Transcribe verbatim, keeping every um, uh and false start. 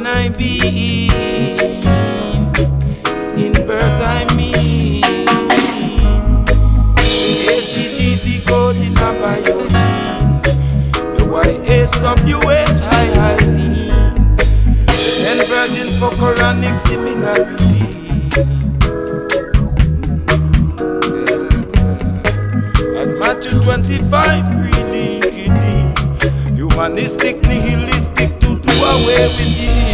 virgin I be. In birth I mean. A C G C code in a biogene. The Y H W H high high lean. Ten virgins for Quranic similarity. As Matthew twenty-five really kitty. Humanistic, nihilistic to do away with it.